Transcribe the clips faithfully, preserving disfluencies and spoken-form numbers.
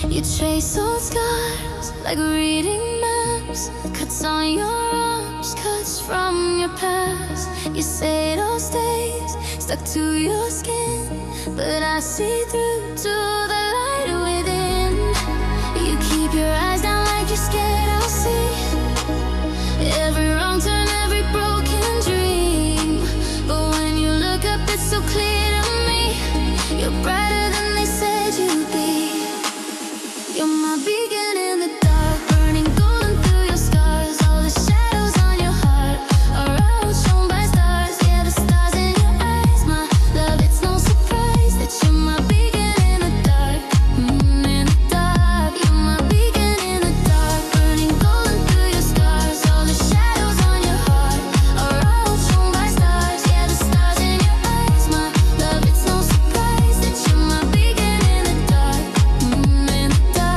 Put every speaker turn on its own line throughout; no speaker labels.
You trace old scars like reading maps, cuts on your arms, cuts from your past. You say those days stuck to your skin, but I see through to the light within. You keep your eyes down like you're scared I'll see every wrong turn, every broken dream. But when you look up, it's so clear to me, you're brighter than they said you'd be. You're my beacon in the dark, burning golden through your scars. All the shadows on your heart are outshone by stars. Yeah, the stars in your eyes, my love, it's no surprise that you're my beacon in the dark. Mm, in the dark, you're my beacon in the dark, burning golden through your scars. All the shadows on your heart are outshone by stars. Yeah, the stars in your eyes, my love, it's no surprise that you're my beacon in the dark. Mm, in the dark.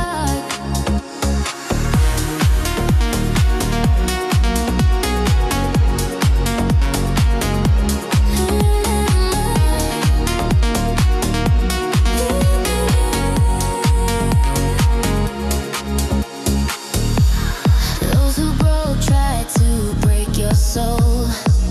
Those who broke tried to break your soul.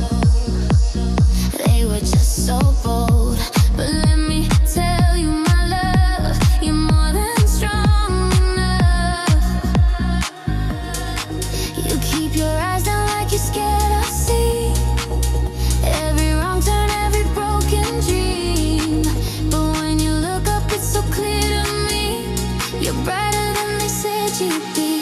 They were just so bold. But let me tell you, my love, you're more than strong enough. You keep your eyes down like you're scared I'll see every wrong turn, every broken dream. But when you look up, it's so clear to me, you're brighter than they said you'd be.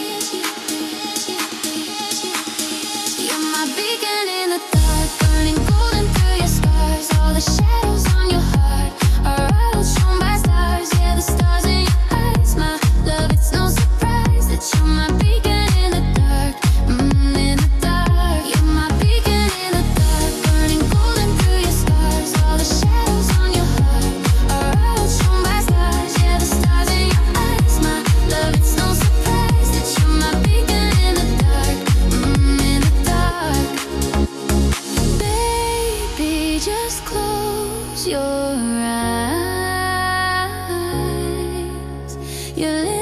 You're my beacon in the dark, burning golden through your scars. All the shadows on your heart are outshone by stars. Yeah, the stars in your eyes, my love, it's no surprise that you're my beacon in the dark. Mm, in the dark, you're my beacon in the dark, burning golden through your scars. All the shadows on your heart are outshone by stars. Yeah, the stars in your eyes, my love, it's no surprise that you're my beacon in the dark. Mm, in the dark. Baby, just close your eyes. You're